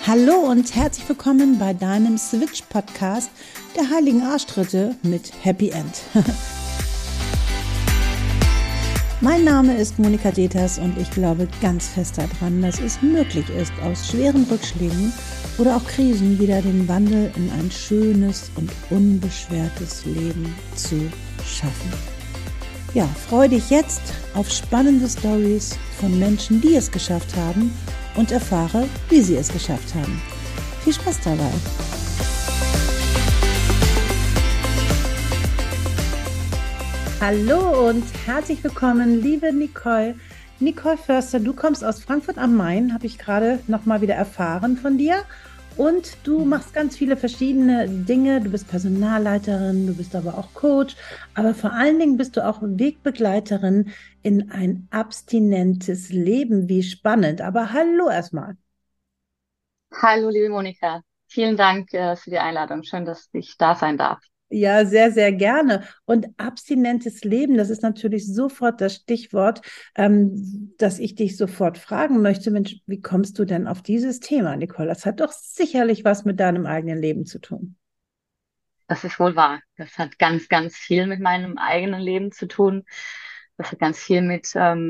Hallo und herzlich willkommen bei deinem Switch-Podcast der heiligen Arschtritte mit Happy End. Mein Name ist Monika Deters und ich glaube ganz fest daran, dass es möglich ist, aus schweren Rückschlägen oder auch Krisen wieder den Wandel in ein schönes und unbeschwertes Leben zu schaffen. Ja, freue dich jetzt auf spannende Stories von Menschen, die es geschafft haben und erfahre, wie sie es geschafft haben. Viel Spaß dabei! Hallo und herzlich willkommen, liebe Nicole. Nicole Förster, du kommst aus Frankfurt am Main, habe ich gerade nochmal wieder erfahren von dir. Und du machst ganz viele verschiedene Dinge. Du bist Personalleiterin, du bist aber auch Coach. Aber vor allen Dingen bist du auch Wegbegleiterin in ein abstinentes Leben. Wie spannend. Aber hallo erstmal. Hallo, liebe Monika. Vielen Dank für die Einladung. Schön, dass ich da sein darf. Ja, sehr, sehr gerne. Und abstinentes Leben, das ist natürlich sofort das Stichwort, dass ich dich sofort fragen möchte, Mensch, wie kommst du denn auf dieses Thema, Nicole? Das hat doch sicherlich was mit deinem eigenen Leben zu tun. Das ist wohl wahr. Das hat ganz, ganz viel mit meinem eigenen Leben zu tun. Das hat ganz viel mit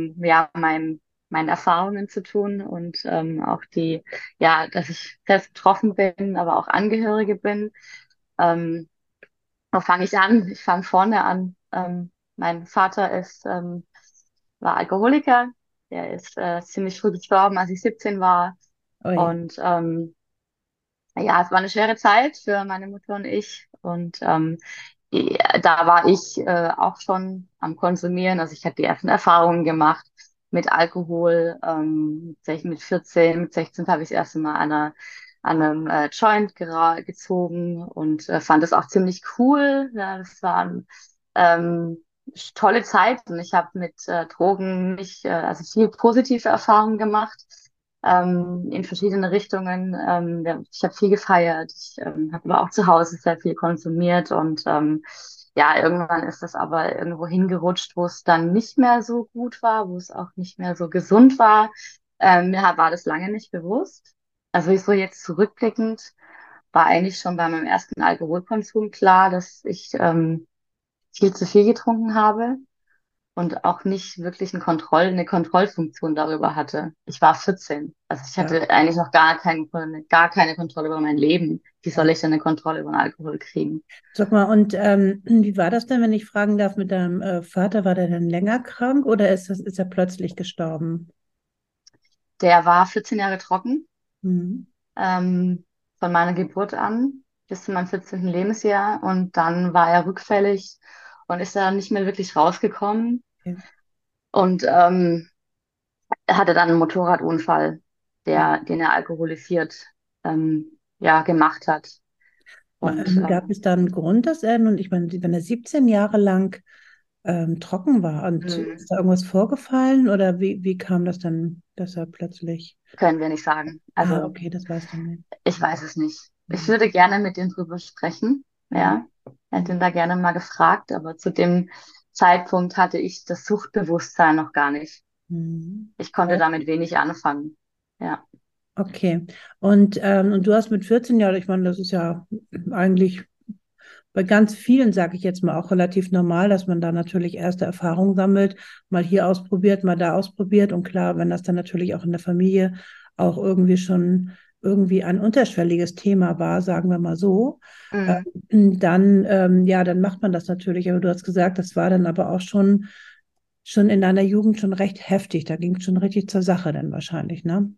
meinen Erfahrungen zu tun und auch dass ich selbst betroffen bin, aber auch Angehörige bin. Ähm, Wo fange ich an? Ich fange vorne an. Mein Vater war Alkoholiker. Der ist ziemlich früh gestorben, als ich 17 war. Ui. Und ja, es war eine schwere Zeit für meine Mutter und ich. Und da war ich auch schon am Konsumieren. Also ich hatte die ersten Erfahrungen gemacht mit Alkohol. Mit 14, mit 16 habe ich das erste Mal an einem Joint gezogen und fand das auch ziemlich cool. Ja, das waren ähm, tolle Zeit und ich habe mit Drogen also viel positive Erfahrungen gemacht in verschiedene Richtungen. Ich habe viel gefeiert, ich habe aber auch zu Hause sehr viel konsumiert und ja, irgendwann ist das aber irgendwo hingerutscht, wo es dann nicht mehr so gut war, wo es auch nicht mehr so gesund war. Mir war das lange nicht bewusst. Also ich so jetzt zurückblickend war eigentlich schon bei meinem ersten Alkoholkonsum klar, dass ich viel zu viel getrunken habe und auch nicht wirklich eine Kontrollfunktion darüber hatte. Ich war 14. Also ich Ja, hatte eigentlich noch gar keine Kontrolle über mein Leben. Wie ja. soll ich denn eine Kontrolle über den Alkohol kriegen? Sag mal, und wie war das denn, wenn ich fragen darf, mit deinem Vater? War der denn länger krank oder ist er plötzlich gestorben? Der war 14 Jahre trocken, Mhm. ähm, von meiner Geburt an bis zu meinem 14. Lebensjahr. Und dann war er rückfällig und ist da nicht mehr wirklich rausgekommen. Okay. Und er hatte dann einen Motorradunfall, Ja. den er alkoholisiert ja, gemacht hat. Und Gab es da einen Grund, dass er, nun, ich meine, wenn er 17 Jahre lang trocken war und hm, ist da irgendwas vorgefallen oder wie kam das dann, dass er plötzlich, können wir nicht sagen. Also okay, das weißt du nicht. ich weiß es nicht. Ich Mhm. würde gerne mit ihm drüber sprechen. Mhm. Ja, hätte ihn da gerne mal gefragt, aber zu dem Zeitpunkt hatte ich das Suchtbewusstsein noch gar nicht. Mhm. Ich konnte Ja, damit wenig anfangen. Ja. okay. Und du hast mit 14 Jahren, ich meine, das ist ja eigentlich bei ganz vielen, sage ich jetzt mal, auch relativ normal, dass man da natürlich erste Erfahrungen sammelt, mal hier ausprobiert, mal da ausprobiert. Und klar, wenn das dann natürlich auch in der Familie auch irgendwie schon irgendwie ein unterschwelliges Thema war, sagen wir mal so, Mhm. dann, ja, dann macht man das natürlich. Aber du hast gesagt, das war dann aber auch schon in deiner Jugend schon recht heftig. Da ging es schon richtig zur Sache dann wahrscheinlich, ne?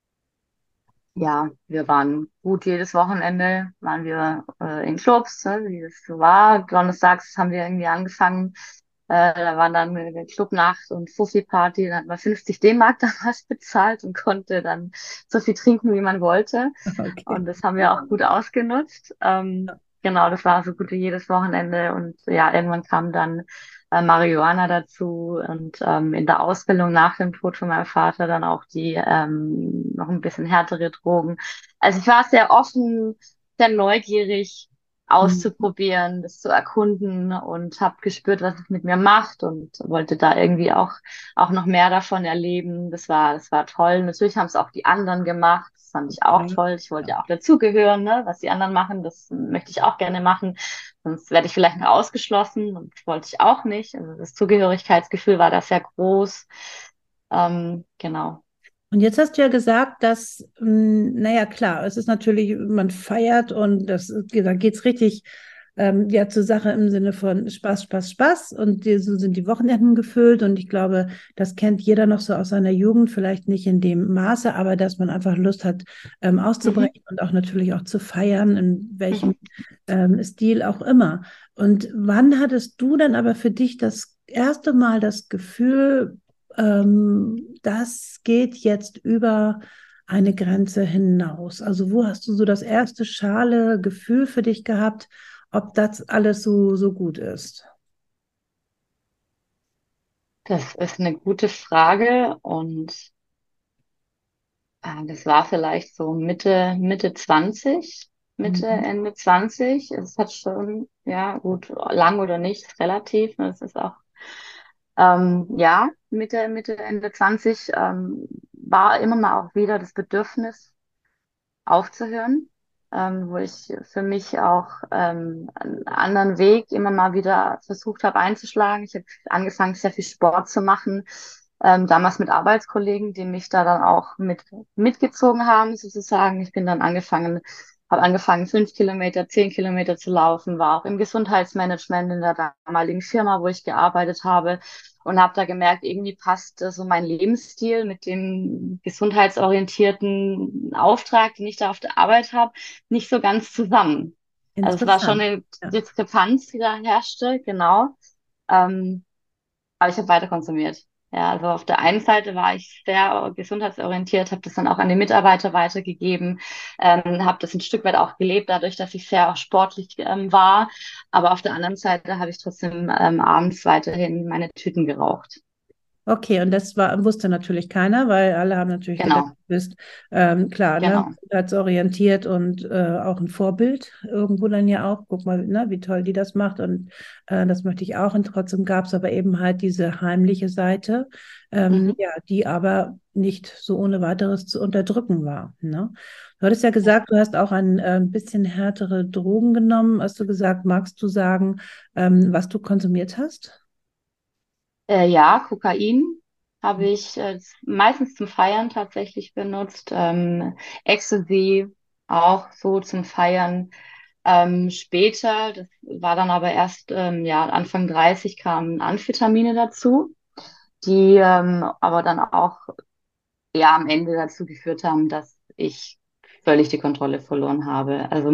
Ja, wir waren gut jedes Wochenende, waren wir in Clubs, ne, wie das so war. Donnerstags haben wir irgendwie angefangen. Da war dann eine Clubnacht und Fuffi-Party. Dann hat man 50 D-Mark damals bezahlt und konnte dann so viel trinken, wie man wollte. Okay. Und das haben wir auch gut ausgenutzt. Genau, das war so gut wie jedes Wochenende. Und ja, irgendwann kam dann Marihuana dazu und in der Ausbildung nach dem Tod von meinem Vater dann auch die noch ein bisschen härtere Drogen. Also ich war sehr offen, sehr neugierig, Mhm. auszuprobieren, das zu erkunden und habe gespürt, was es mit mir macht und wollte da irgendwie auch noch mehr davon erleben. Das war toll. Natürlich haben es auch die anderen gemacht. Das fand ich auch Ja. toll. Ich wollte ja auch dazugehören, ne? Was die anderen machen, das möchte ich auch gerne machen. Sonst werde ich vielleicht noch ausgeschlossen und wollte ich auch nicht. Also das Zugehörigkeitsgefühl war da sehr groß. Genau. Und jetzt hast du ja gesagt, dass, naja, klar, es ist natürlich, man feiert und da geht's richtig ja zur Sache im Sinne von Spaß, Spaß, Spaß. Und so sind die Wochenenden gefüllt. Und ich glaube, das kennt jeder noch so aus seiner Jugend, vielleicht nicht in dem Maße, aber dass man einfach Lust hat, Mhm. auszubrechen und auch natürlich auch zu feiern, in Mhm. welchem Stil auch immer. Und wann hattest du dann aber für dich das erste Mal das Gefühl, das geht jetzt über eine Grenze hinaus? Also wo hast du so das erste schale Gefühl für dich gehabt, ob das alles so gut ist? Das ist eine gute Frage und das war vielleicht so Mitte 20, Mhm. Ende 20. Es hat schon, ja, gut, lang oder nicht, ist relativ. Ne, es ist auch, ja, Ende 20 war immer mal auch wieder das Bedürfnis aufzuhören, wo ich für mich auch einen anderen Weg immer mal wieder versucht habe einzuschlagen. Ich habe angefangen, sehr viel Sport zu machen, damals mit Arbeitskollegen, die mich da dann auch mitgezogen haben, sozusagen. Ich bin dann habe angefangen, 5 Kilometer, 10 Kilometer zu laufen, war auch im Gesundheitsmanagement in der damaligen Firma, wo ich gearbeitet habe und habe da gemerkt, irgendwie passt so mein Lebensstil mit dem gesundheitsorientierten Auftrag, den ich da auf der Arbeit habe, nicht so ganz zusammen. Also es war schon Interessant. eine Ja. Diskrepanz, die da herrschte, genau. Ähm, aber ich habe weiter konsumiert. Ja, also auf der einen Seite war ich sehr gesundheitsorientiert, habe das dann auch an die Mitarbeiter weitergegeben, habe das ein Stück weit auch gelebt, dadurch, dass ich sehr auch sportlich war. Aber auf der anderen Seite habe ich trotzdem abends weiterhin meine Tüten geraucht. Okay, und das wusste natürlich keiner, weil alle haben natürlich gedacht, Genau, du bist klar, ne, genau. orientiert und auch ein Vorbild irgendwo dann ja auch. Guck mal, ne, wie toll die das macht und das möchte ich auch. Und trotzdem gab es aber eben halt diese heimliche Seite, Mhm. ja, die aber nicht so ohne weiteres zu unterdrücken war. Ne? Du hattest ja Ja. gesagt, du hast auch ein bisschen härtere Drogen genommen. Hast du gesagt, magst du sagen, was du konsumiert hast? Ja, Kokain habe ich meistens zum Feiern tatsächlich benutzt. Ecstasy auch so zum Feiern. Später, das war dann aber erst ja, Anfang 30 kamen Amphetamine dazu, die aber dann auch ja am Ende dazu geführt haben, dass ich völlig die Kontrolle verloren habe. Also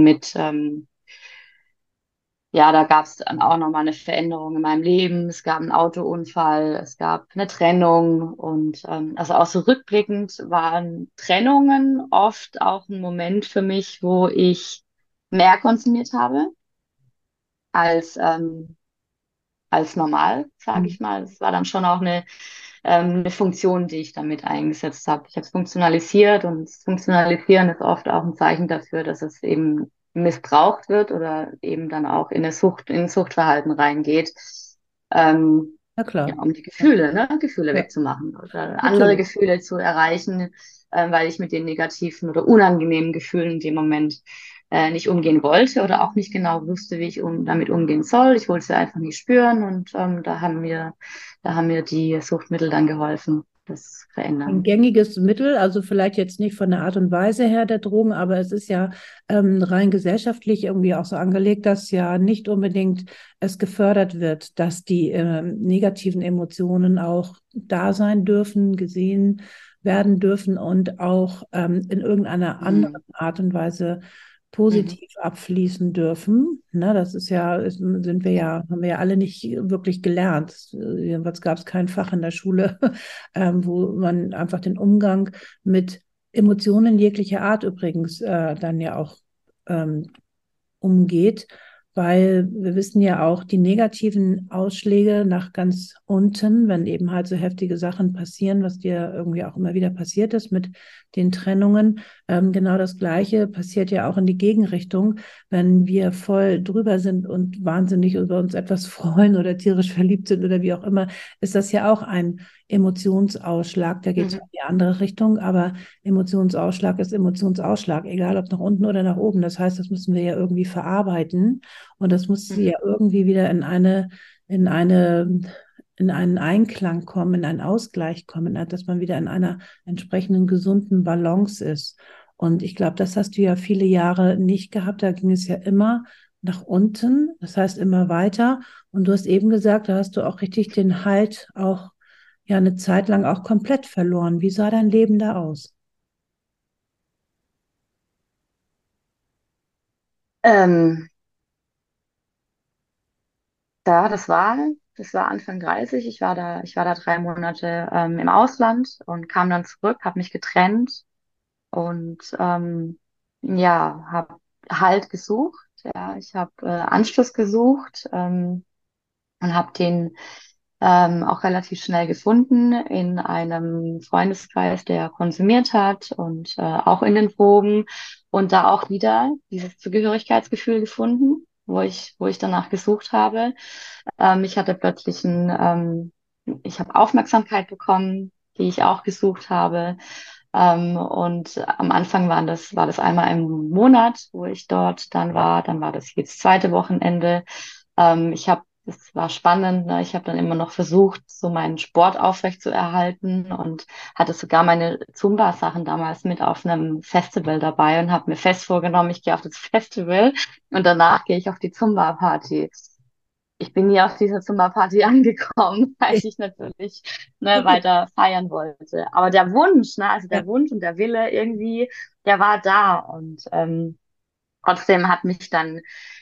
ja, da gab es dann auch nochmal eine Veränderung in meinem Leben. Es gab einen Autounfall, es gab eine Trennung und also auch so rückblickend waren Trennungen oft auch ein Moment für mich, wo ich mehr konsumiert habe als, als normal, sage ich mal. Es war dann schon auch eine Funktion, die ich damit eingesetzt habe. Ich habe es funktionalisiert und das Funktionalisieren ist oft auch ein Zeichen dafür, dass es eben missbraucht wird oder eben dann auch in ein Suchtverhalten reingeht, ähm, Na ja, klar. um die Ja, Gefühle, ne, Gefühle ja, wegzumachen oder andere natürlich. Gefühle zu erreichen, weil ich mit den negativen oder unangenehmen Gefühlen in dem Moment nicht umgehen wollte oder auch nicht genau wusste, wie ich damit umgehen soll. Ich wollte es ja einfach nicht spüren und da haben mir die Suchtmittel dann geholfen, das zu Ein verändern. gängiges Mittel, also vielleicht jetzt nicht von der Art und Weise her der Drogen, aber es ist ja rein gesellschaftlich irgendwie auch so angelegt, dass ja nicht unbedingt es gefördert wird, dass die negativen Emotionen auch da sein dürfen, gesehen werden dürfen und auch in irgendeiner anderen Mhm. Art und Weise Mhm. positiv abfließen dürfen. Ne, das ist ja, sind wir ja, haben wir ja alle nicht wirklich gelernt. Jedenfalls gab es kein Fach in der Schule, wo man einfach den Umgang mit Emotionen jeglicher Art übrigens dann ja auch ähm, umgeht. weil wir wissen ja auch, die negativen Ausschläge nach ganz unten, wenn eben halt so heftige Sachen passieren, was dir irgendwie auch immer wieder passiert ist mit den Trennungen, genau das Gleiche passiert ja auch in die Gegenrichtung, wenn wir voll drüber sind und wahnsinnig über uns etwas freuen oder tierisch verliebt sind oder wie auch immer, ist das ja auch ein Emotionsausschlag. Da geht es in Mhm. die andere Richtung, aber Emotionsausschlag ist Emotionsausschlag, egal ob nach unten oder nach oben. Das heißt, das müssen wir ja irgendwie verarbeiten und das muss ja Mhm. irgendwie wieder in eine, in einen Einklang kommen, in einen Ausgleich kommen, dass man wieder in einer entsprechenden gesunden Balance ist. Und ich glaube, das hast du ja viele Jahre nicht gehabt. Da ging es ja immer nach unten, das heißt immer weiter. Und du hast eben gesagt, da hast du auch richtig den Halt auch ja eine Zeit lang auch komplett verloren. Wie sah dein Leben da aus? Ähm, ja, das war Anfang 30. Ich war da 3 Monate im Ausland und kam dann zurück, habe mich getrennt und ja, habe Halt gesucht. Ja, ich habe Anschluss gesucht und habe den auch relativ schnell gefunden in einem Freundeskreis, der konsumiert hat und auch in den Drogen und da auch wieder dieses Zugehörigkeitsgefühl gefunden, wo ich danach gesucht habe. Ich hatte plötzlich ich habe Aufmerksamkeit bekommen, die ich auch gesucht habe. Und am Anfang war das einmal im Monat, wo ich dort dann war. Dann war das jedes zweite Wochenende. Es war spannend, ne? Ich habe dann immer noch versucht, so meinen Sport aufrechtzuerhalten und hatte sogar meine Zumba-Sachen damals mit auf einem Festival dabei und habe mir fest vorgenommen, ich gehe auf das Festival und danach gehe ich auf die Zumba-Party. Ich bin nie auf dieser Zumba-Party angekommen, weil ich natürlich ne, weiter feiern wollte. Aber der Wunsch, ne, also Ja, der Wunsch und der Wille irgendwie, der war da. Und trotzdem hat mich dann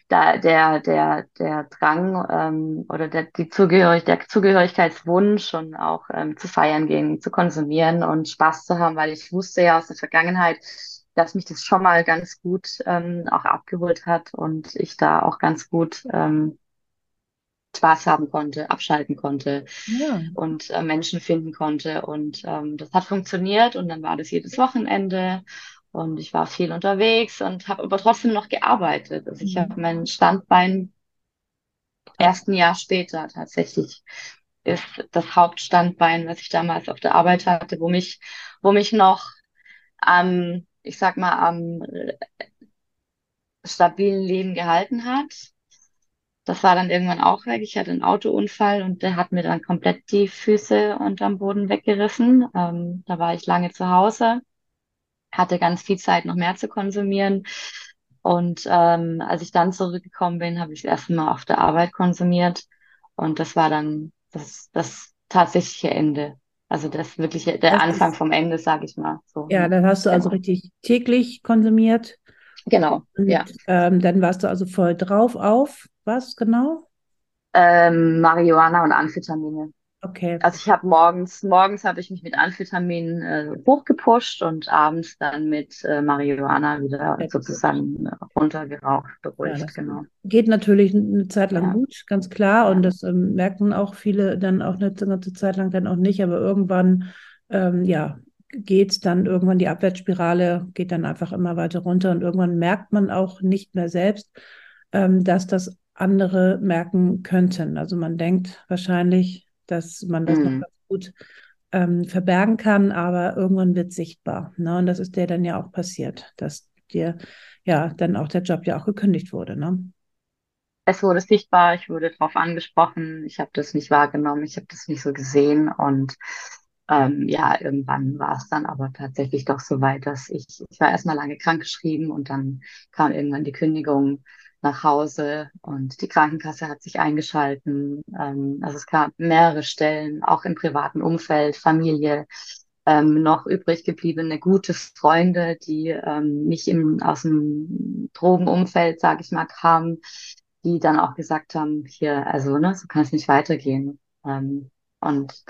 der Drang oder der Zugehörigkeitswunsch und auch zu feiern gehen, zu konsumieren und Spaß zu haben, weil ich wusste ja aus der Vergangenheit, dass mich das schon mal ganz gut auch abgeholt hat und ich da auch ganz gut Spaß haben konnte, abschalten konnte ja. und Menschen finden konnte. Und das hat funktioniert und dann war das jedes Wochenende und ich war viel unterwegs und habe aber trotzdem noch gearbeitet. Also ich habe Mhm. mein Standbein Ab- erst ein Jahr später tatsächlich ist das Hauptstandbein, was ich damals auf der Arbeit hatte, wo mich noch ich sag mal, am stabilen Leben gehalten hat. Das war dann irgendwann auch weg. Ich hatte einen Autounfall und der hat mir dann komplett die Füße unterm Boden weggerissen. Da war ich lange zu Hause, hatte ganz viel Zeit, noch mehr zu konsumieren. Und als ich dann zurückgekommen bin, habe ich das erste Mal auf der Arbeit konsumiert. Und das war dann das tatsächliche Ende. Also das wirkliche, der Das Anfang ist, vom Ende, sage ich mal. So, ja, ja. dann hast du also Genau. richtig täglich konsumiert Genau, ja. und dann warst du also voll drauf auf. Was genau? Marihuana und Amphetamine. Okay. Also ich habe morgens habe ich mich mit Amphetamin hochgepusht und abends dann mit Marihuana wieder sozusagen runtergeraucht, Ja, beruhigt, das genau. geht natürlich eine Zeit lang Ja, gut, ganz klar. Und ja. das merken auch viele dann auch eine ganze Zeit lang dann auch nicht. Aber irgendwann, ja, geht's dann irgendwann die Abwärtsspirale, geht dann einfach immer weiter runter. Und irgendwann merkt man auch nicht mehr selbst, dass das andere merken könnten. Also man denkt wahrscheinlich, dass man das noch Mhm. ganz gut verbergen kann, aber irgendwann wird sichtbar. Ne? Und das ist dir dann ja auch passiert, dass dir ja dann auch der Job ja auch gekündigt wurde. Ne? Es wurde sichtbar, ich wurde darauf angesprochen, ich habe das nicht wahrgenommen, ich habe das nicht so gesehen und ja, irgendwann war es dann aber tatsächlich doch so weit, dass ich war erstmal lange krankgeschrieben und dann kam irgendwann die Kündigung nach Hause und die Krankenkasse hat sich eingeschalten. Also es gab mehrere Stellen, auch im privaten Umfeld, Familie, noch übrig gebliebene gute Freunde, die nicht aus dem Drogenumfeld, sage ich mal, kamen, die dann auch gesagt haben, hier, also ne, so kann es nicht weitergehen. Und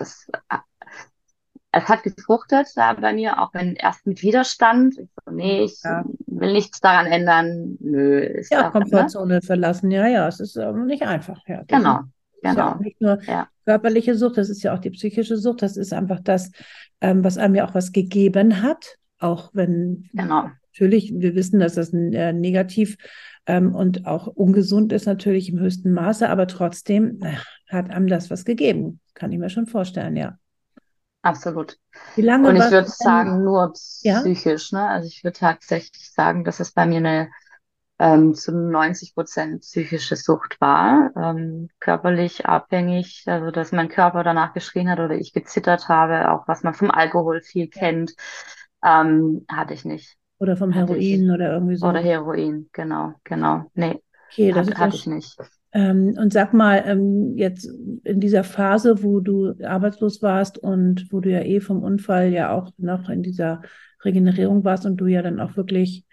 es hat gefruchtet da bei mir, auch wenn erst mit Widerstand. Ich so, nee, ich Ja, will will nichts daran ändern. Nö, ist Ja, auch, ne? Komfortzone verlassen, ja, ja, es ist nicht einfach, ja, definitiv. Genau, Es ist ja auch genau. nicht nur Ja, körperliche Sucht, das ist ja auch die psychische Sucht, das ist einfach das, was einem ja auch was gegeben hat, auch wenn genau. natürlich wir wissen, dass das negativ und auch ungesund ist natürlich im höchsten Maße, aber trotzdem hat einem das was gegeben, kann ich mir schon vorstellen, ja. Absolut. Wie Und lange ich warst würde du denn, sagen, nur ja, psychisch, ne? Also ich würde tatsächlich sagen, dass es bei mir eine zu 90% psychische Sucht war, körperlich abhängig, also dass mein Körper danach geschrien hat oder ich gezittert habe, auch was man vom Alkohol viel ja, kennt, hatte ich nicht. oder vom Hatte ich, Heroin oder irgendwie oder so? Heroin, genau, genau. Nee, Okay, das ist ja hatte ich nicht. Und sag mal, jetzt in dieser Phase, wo du arbeitslos warst und wo du ja eh vom Unfall ja auch noch in dieser Regenerierung warst und du ja dann auch wirklich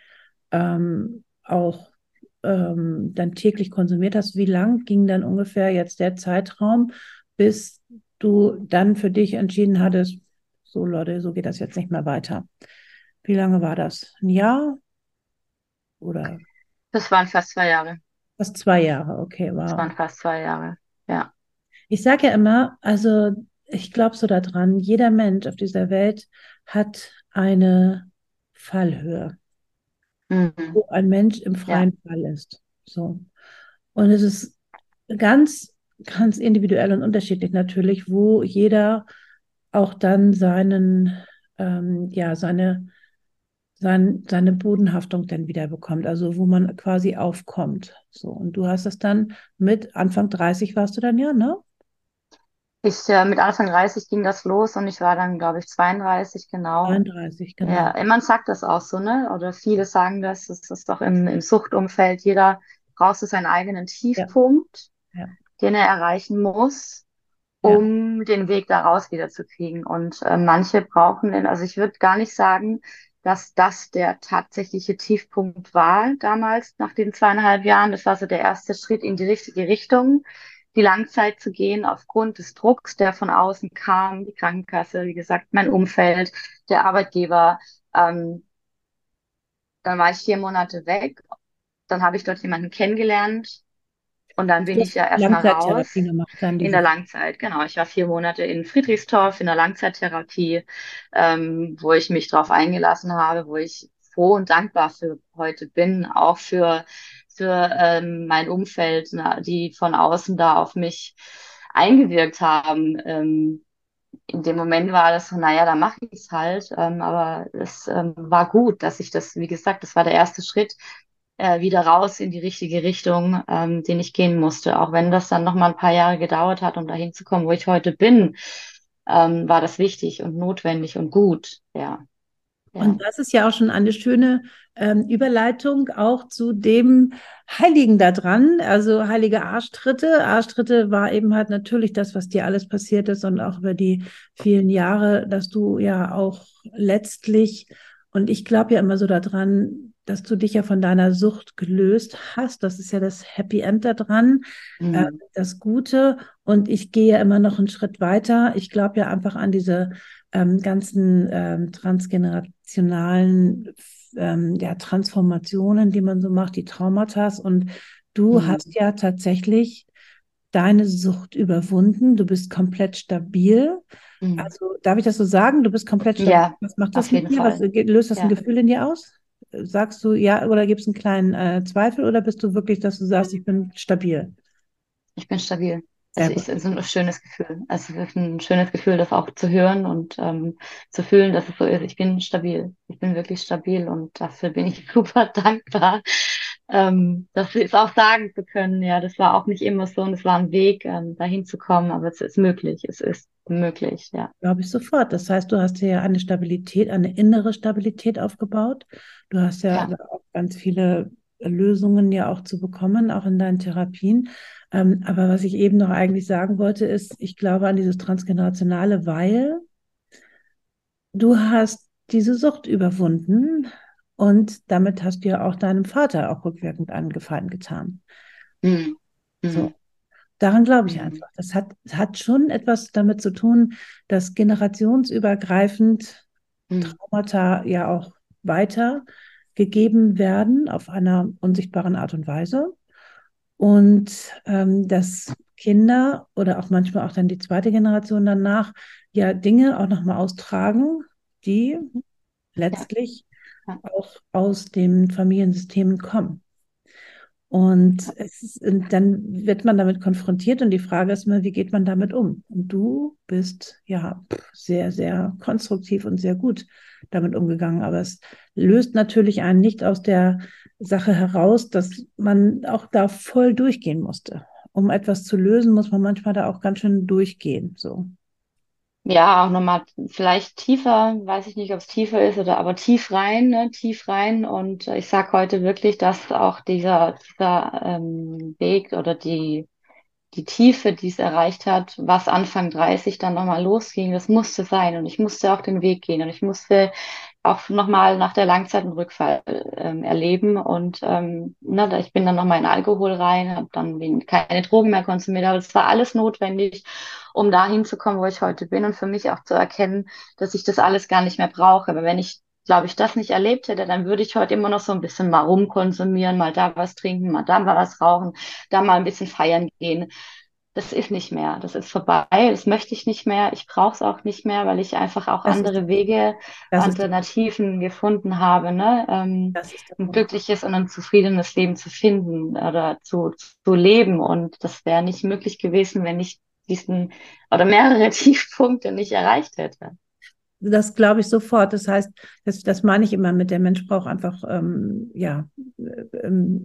auch dann täglich konsumiert hast, wie lang ging dann ungefähr jetzt der Zeitraum, bis du dann für dich entschieden hattest, so Leute, so geht das jetzt nicht mehr weiter? Wie lange war das? Ein Jahr oder Das waren fast 2 Jahre. fast 2 Jahre? Okay, Das wow. waren fast 2 Jahre. Ja. Ich sage ja immer, also ich glaube so daran, jeder Mensch auf dieser Welt hat eine Fallhöhe, Mhm. wo ein Mensch im Ja. freien Fall ist. So. Und es ist ganz, ganz individuell und unterschiedlich natürlich, wo jeder auch dann ja, seine Bodenhaftung dann wieder bekommt, also wo man quasi aufkommt. So. Und du hast es dann mit Anfang 30 warst du dann ja, ne? Mit Anfang 30 ging das los und ich war dann, glaube ich, 32, genau. 33, genau. Ja, man sagt das auch so, ne? Oder viele sagen das, das ist doch im Suchtumfeld, jeder braucht so seinen eigenen Ja, Tiefpunkt, ja, den er erreichen muss, ja. um den Weg daraus wieder zu kriegen. Und manche brauchen den, also ich würde gar nicht sagen, dass das der tatsächliche Tiefpunkt war damals, nach den 2,5 Jahren. Das war so der erste Schritt in die richtige Richtung, die Langzeit zu gehen, aufgrund des Drucks, der von außen kam, die Krankenkasse, wie gesagt, mein Umfeld, der Arbeitgeber. Ähm, Dann war ich 4 Monate weg. Dann habe ich dort jemanden kennengelernt und dann bin Du ich hast ja erstmal Langzeittherapie raus gemacht dann in diese. der Langzeit. Genau, ich war 4 Monate in Friedrichsthorf in der Langzeittherapie, wo ich mich drauf eingelassen habe, wo ich froh und dankbar für heute bin, auch für mein Umfeld, na, die von außen da auf mich eingewirkt haben. In dem Moment war das so, naja, da mache ich es halt. Aber es war gut, dass ich das, wie gesagt, das war der erste Schritt wieder raus in die richtige Richtung, den ich gehen musste. Auch wenn das dann noch mal ein paar Jahre gedauert hat, um dahin zu kommen, wo ich heute bin, war das wichtig und notwendig und gut. Ja, Und ja. das ist ja auch schon eine schöne Überleitung auch zu dem Heiligen da dran, also heilige Arschtritte. Arschtritte war eben halt natürlich das, was dir alles passiert ist und auch über die vielen Jahre, dass du ja auch letztlich, und ich glaube ja immer so daran, dass du dich ja von deiner Sucht gelöst hast. Das ist ja das Happy End da dran, Mhm. das Gute. Und ich gehe ja immer noch einen Schritt weiter. Ich glaube ja einfach an diese ganzen transgenerationalen ja, Transformationen, die man so macht, die Traumata. Und du Mhm. hast ja tatsächlich deine Sucht überwunden. Du bist komplett stabil. Mhm. Also darf ich das so sagen? Du bist komplett stabil. Ja, Was macht das auf mit jeden dir? Was Fall. löst das ein Ja. Gefühl in dir aus? Sagst du ja oder gibt es einen kleinen Zweifel oder bist du wirklich, dass du sagst, ich bin stabil? Ich bin stabil. Sehr Also gut. es ist ein schönes Gefühl. Also es ist ein schönes Gefühl, das auch zu hören und zu fühlen, dass es so ist. Ich bin stabil. Ich bin wirklich stabil und dafür bin ich super dankbar, dass wir es auch sagen zu können. Ja, das war auch nicht immer so und es war ein Weg, dahin zu kommen, aber es ist möglich. Es ist möglich, ja. Glaube ich sofort. Das heißt, du hast dir ja eine Stabilität, eine innere Stabilität aufgebaut. Du hast ja Ja. auch ganz viele Lösungen ja auch zu bekommen, auch in deinen Therapien. Aber was ich eben noch eigentlich sagen wollte, ist, ich glaube an dieses Transgenerationale, weil du hast diese Sucht überwunden und damit hast du ja auch deinem Vater auch rückwirkend einen Gefallen getan. Mhm. So. Mhm. Daran glaube ich Mhm. einfach. Das hat schon etwas damit zu tun, dass generationsübergreifend Mhm. Traumata ja auch weiter. gegeben werden auf einer unsichtbaren Art und Weise. Und dass Kinder oder auch manchmal auch dann die zweite Generation danach ja Dinge auch nochmal austragen, die Ja, letztlich ja. auch aus den Familiensystemen kommen. Und und dann wird man damit konfrontiert und die Frage ist immer, wie geht man damit um? Und du bist ja sehr, sehr konstruktiv und sehr gut damit umgegangen. Aber es löst natürlich einen nicht aus der Sache heraus, dass man auch da voll durchgehen musste. Um etwas zu lösen, muss man manchmal da auch ganz schön durchgehen. So. Ja, auch nochmal vielleicht tiefer, weiß ich nicht, ob es tiefer ist oder aber tief rein, ne, tief rein. Und ich sage heute wirklich, dass auch dieser Weg oder die Tiefe, die es erreicht hat, was Anfang 30 dann nochmal losging, das musste sein. Und ich musste auch den Weg gehen und ich musste auch nochmal nach der Langzeit einen Rückfall erleben. Und ne, ich bin dann nochmal in Alkohol rein, habe dann keine Drogen mehr konsumiert, aber es war alles notwendig, um dahin zu kommen, wo ich heute bin und für mich auch zu erkennen, dass ich das alles gar nicht mehr brauche. Aber wenn ich glaube ich, das nicht erlebt hätte, dann würde ich heute immer noch so ein bisschen mal rumkonsumieren, mal da was trinken, mal da mal was rauchen, da mal ein bisschen feiern gehen. Das ist nicht mehr. Das ist vorbei. Das möchte ich nicht mehr. Ich brauche es auch nicht mehr, weil ich einfach auch Das ist der andere Punkt. Wege, Das ist der Punkt. Alternativen gefunden habe, ne? Das ist der Ein Punkt. glückliches und ein zufriedenes Leben zu finden oder zu leben. Und das wäre nicht möglich gewesen, wenn ich diesen oder mehrere Tiefpunkte nicht erreicht hätte. Das glaube ich sofort. Das heißt, das meine ich immer mit, der Mensch braucht einfach, ja, ähm,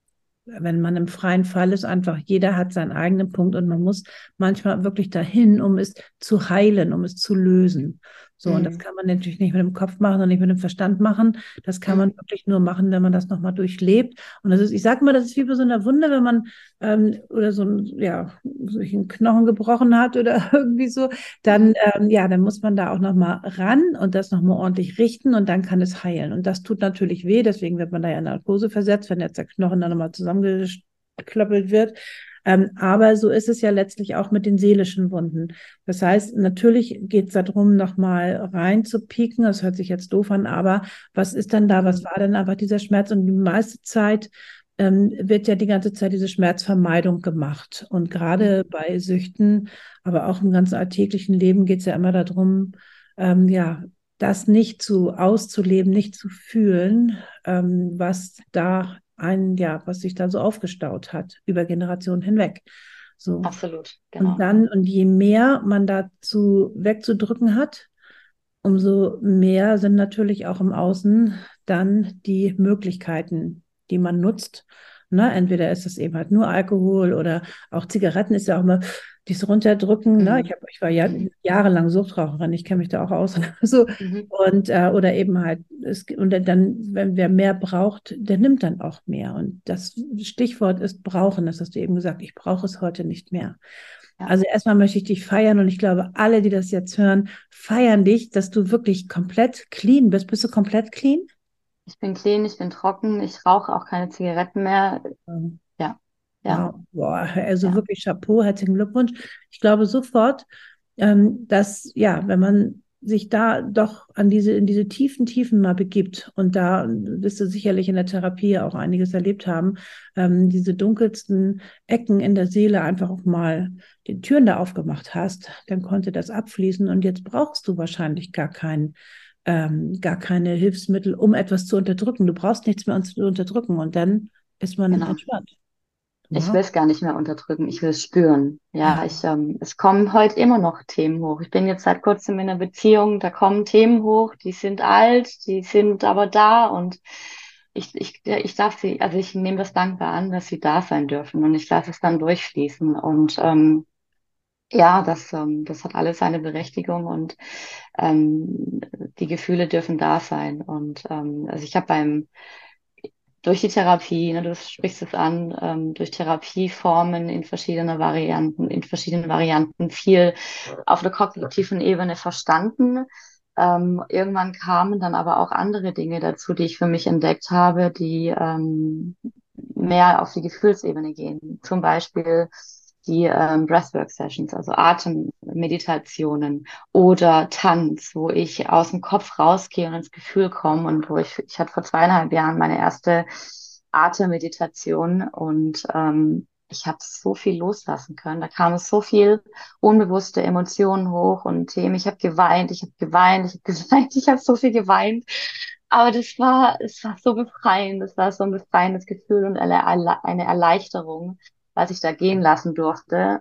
wenn man im freien Fall ist, einfach jeder hat seinen eigenen Punkt und man muss manchmal wirklich dahin, um es zu heilen, um es zu lösen. So, und das Mm, kann man natürlich nicht mit dem Kopf machen und nicht mit dem Verstand machen. Das kann man mm, wirklich nur machen, wenn man das nochmal durchlebt. Und das ist, ich sage mal, das ist wie bei so einer Wunde, wenn man oder so ein, ja, sich einen Knochen gebrochen hat oder irgendwie so, dann, mhm. ja, dann muss man da auch nochmal ran und das nochmal ordentlich richten und dann kann es heilen. Und das tut natürlich weh, deswegen wird man da ja in Narkose versetzt, wenn jetzt der Knochen dann nochmal zusammengeklöppelt wird. Aber so ist es ja letztlich auch mit den seelischen Wunden. Das heißt, natürlich geht es darum, nochmal rein zu pieken. Das hört sich jetzt doof an, aber was ist dann da? Was Mhm. war denn einfach dieser Schmerz? Und die meiste Zeit wird ja die ganze Zeit diese Schmerzvermeidung gemacht. Und gerade Mhm. bei Süchten, aber auch im ganzen alltäglichen Leben geht es ja immer darum, ja, das nicht auszuleben, nicht zu fühlen, was da ja, was sich da so aufgestaut hat über Generationen hinweg. So. Absolut, Und genau. dann, und je mehr man dazu wegzudrücken hat, umso mehr sind natürlich auch im Außen dann die Möglichkeiten, die man nutzt. Ne? Entweder ist es eben halt nur Alkohol oder auch Zigaretten ist ja auch immer dieses Runterdrücken. Ne? Mhm. Ich war ja Mhm. jahrelang Suchtraucherin, ich kenne mich da auch aus. So. Mhm. Und oder eben halt, und dann, wenn wer mehr braucht, der nimmt dann auch mehr. Und das Stichwort ist brauchen, das hast du eben gesagt, ich brauche es heute nicht mehr. Ja. Also erstmal möchte ich dich feiern und ich glaube, alle, die das jetzt hören, feiern dich, dass du wirklich komplett clean bist. Bist du komplett clean? Ich bin clean, ich bin trocken, ich rauche auch keine Zigaretten mehr. Ähm, Ja, ja, Wow, boah, also ja, wirklich Chapeau, herzlichen Glückwunsch. Ich glaube sofort, dass, ja, wenn man sich da doch in diese tiefen Tiefen mal begibt und da wirst du sicherlich in der Therapie auch einiges erlebt haben, diese dunkelsten Ecken in der Seele einfach auch mal die Türen da aufgemacht hast, dann konnte das abfließen und jetzt brauchst du wahrscheinlich gar keine Hilfsmittel, um etwas zu unterdrücken. Du brauchst nichts mehr zu unterdrücken und dann ist man genau. entspannt. Ich Wow. will es gar nicht mehr unterdrücken, ich will es spüren. Ja. Ja, es kommen heute immer noch Themen hoch. Ich bin jetzt seit kurzem in einer Beziehung, da kommen Themen hoch, die sind alt, die sind aber da und ich darf sie, also ich nehme das dankbar an, dass sie da sein dürfen und ich lasse es dann durchfließen und ja, das hat alles seine Berechtigung und die Gefühle dürfen da sein. Und also ich habe durch die Therapie, ne, du sprichst es an, durch Therapieformen in verschiedenen Varianten viel auf der kognitiven Ebene verstanden. Irgendwann kamen dann aber auch andere Dinge dazu, die ich für mich entdeckt habe, die mehr auf die Gefühlsebene gehen. Zum Beispiel die Breathwork-Sessions, also Atemmeditationen oder Tanz, wo ich aus dem Kopf rausgehe und ins Gefühl komme und ich hatte vor 2,5 Jahren meine erste Atemmeditation und ich habe so viel loslassen können. Da kamen so viel unbewusste Emotionen hoch und Themen. Ich habe geweint, ich habe geweint, ich habe geweint, ich habe so viel geweint. Aber es war so befreiend, es war so ein befreiendes Gefühl und eine Erleichterung, was ich da gehen lassen durfte.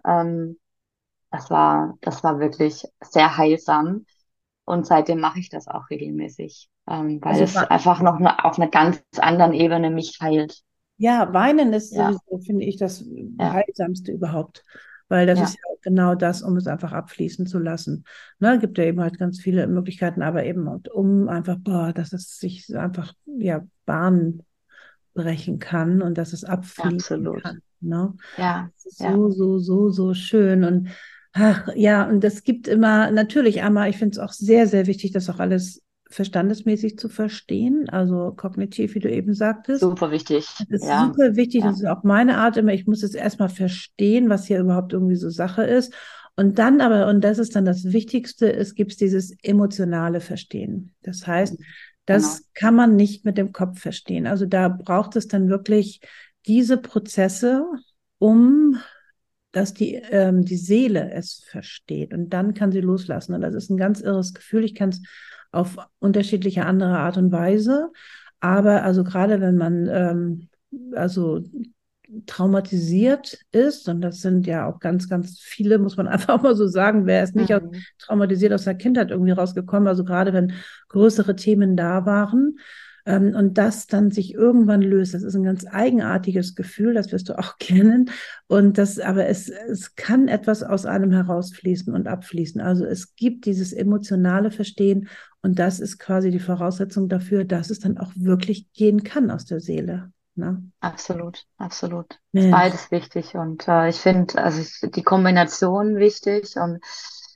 Das war wirklich sehr heilsam. Und seitdem mache ich das auch regelmäßig, weil Also es einfach noch auf einer ganz anderen Ebene mich heilt. ja, Weinen ist Ja, sowieso, finde ich, das ja, Heilsamste überhaupt. Weil das ist ja, ja auch genau das, um es einfach abfließen zu lassen. Ne, gibt ja eben halt ganz viele Möglichkeiten, aber eben um einfach, boah, dass es sich einfach, ja, Bahn brechen kann und dass es abfließen absolut. kann. Ne? Ja, Das ist ja, so, so, so, so schön. Und ach, ja, und das gibt immer, natürlich einmal, ich finde es auch sehr, sehr wichtig, das auch alles verstandesmäßig zu verstehen, also kognitiv, wie du eben sagtest. super wichtig. Das ist Ja, super wichtig, das ja, ist auch meine Art immer, ich muss jetzt erstmal verstehen, was hier überhaupt irgendwie so Sache ist. Und dann aber, und das ist dann das Wichtigste, es gibt dieses emotionale Verstehen. Das heißt, genau. das kann man nicht mit dem Kopf verstehen. Also da braucht es dann wirklich diese Prozesse, um dass die Seele es versteht. Und dann kann sie loslassen. Und das ist ein ganz irres Gefühl. Ich kann es auf unterschiedliche andere Art und Weise. Aber also gerade wenn man also traumatisiert ist, und das sind ja auch ganz, ganz viele, muss man einfach mal so sagen, wer ist nicht Mhm. traumatisiert aus der Kindheit irgendwie rausgekommen, also gerade wenn größere Themen da waren, und das dann sich irgendwann löst, das ist ein ganz eigenartiges Gefühl, das wirst du auch kennen. Und das, aber es kann etwas aus einem herausfließen und abfließen. Also es gibt dieses emotionale Verstehen und das ist quasi die Voraussetzung dafür, dass es dann auch wirklich gehen kann aus der Seele. Ne? Absolut, absolut. Ist Mensch. beides wichtig und ich finde, die Kombination wichtig und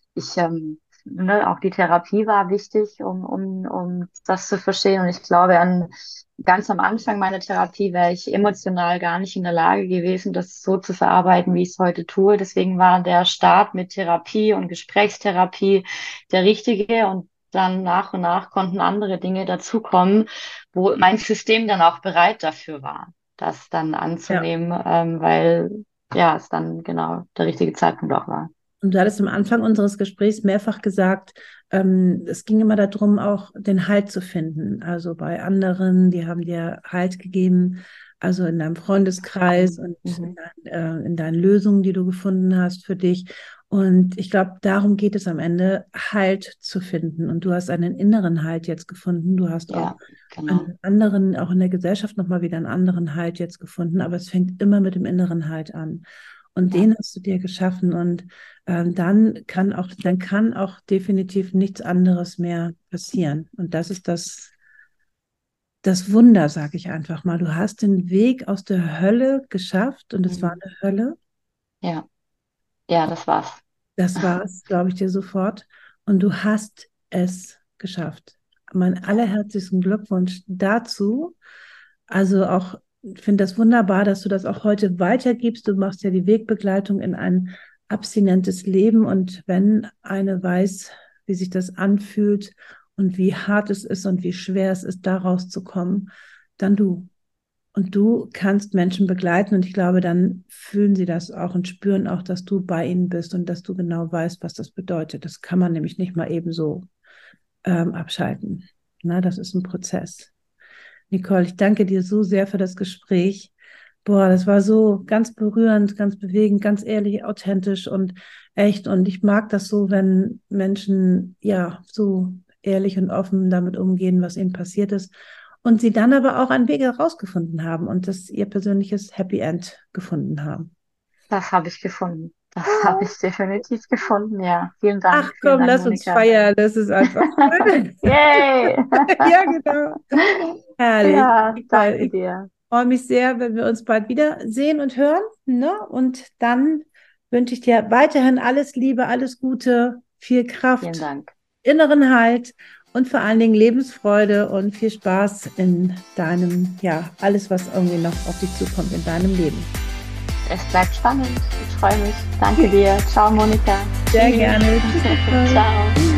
auch die Therapie war wichtig, um das zu verstehen. Und ich glaube, ganz am Anfang meiner Therapie wäre ich emotional gar nicht in der Lage gewesen, das so zu verarbeiten, wie ich es heute tue. Deswegen war der Start mit Therapie und Gesprächstherapie der richtige und dann nach und nach konnten andere Dinge dazukommen, wo mein System dann auch bereit dafür war, das dann Ja. anzunehmen, weil ja, es dann genau der richtige Zeitpunkt auch war. Und du hattest am Anfang unseres Gesprächs mehrfach gesagt, es ging immer darum, auch den Halt zu finden. Also bei anderen, die haben dir Halt gegeben, also in deinem Freundeskreis und Mhm. in deinen Lösungen, die du gefunden hast für dich. Und ich glaube, darum geht es am Ende, Halt zu finden. Und du hast einen inneren Halt jetzt gefunden. Du hast auch Ja, genau. einen anderen, auch in der Gesellschaft nochmal wieder einen anderen Halt jetzt gefunden. Aber es fängt immer mit dem inneren Halt an. Und Ja, den hast du dir geschaffen. Und dann kann auch definitiv nichts anderes mehr passieren. Und das ist das Wunder, sage ich einfach mal. Du hast den Weg aus der Hölle geschafft und es war mhm. eine Hölle. Ja, ja, das war's. Das war es, glaube ich dir sofort. Und du hast es geschafft. Mein Ja, allerherzlichsten Glückwunsch dazu. Also auch, ich finde das wunderbar, dass du das auch heute weitergibst. Du machst ja die Wegbegleitung in ein abstinentes Leben. Und wenn eine weiß, wie sich das anfühlt und wie hart es ist und wie schwer es ist, da rauszukommen, dann du. Und du kannst Menschen begleiten und ich glaube, dann fühlen sie das auch und spüren auch, dass du bei ihnen bist und dass du genau weißt, was das bedeutet. Das kann man nämlich nicht mal eben so abschalten. Na, das ist ein Prozess. Nicole, ich danke dir so sehr für das Gespräch. Boah, das war so ganz berührend, ganz bewegend, ganz ehrlich, authentisch und echt. Und ich mag das so, wenn Menschen ja so ehrlich und offen damit umgehen, was ihnen passiert ist. Und sie dann aber auch einen Weg herausgefunden haben und das ihr persönliches Happy End gefunden haben. das habe ich gefunden. Das habe Oh, ich definitiv gefunden. Ja, ach vielen komm, Dank, lass uns Monika. feiern. Das ist einfach schön. Yay! Ja, genau. Herrlich. Ja, Nicole, danke ich dir. freue mich sehr, wenn wir uns bald wiedersehen und hören. Ne? Und dann wünsche ich dir weiterhin alles Liebe, alles Gute, viel Vielen Kraft, Dank. inneren Halt und vor allen Dingen Lebensfreude und viel Spaß in deinem, ja, alles, was irgendwie noch auf dich zukommt in deinem Leben. Es bleibt spannend. Ich freue mich. Danke dir. Ciao, Monika. Sehr Tschüss. gerne. Tschüss, Nicole. Ciao.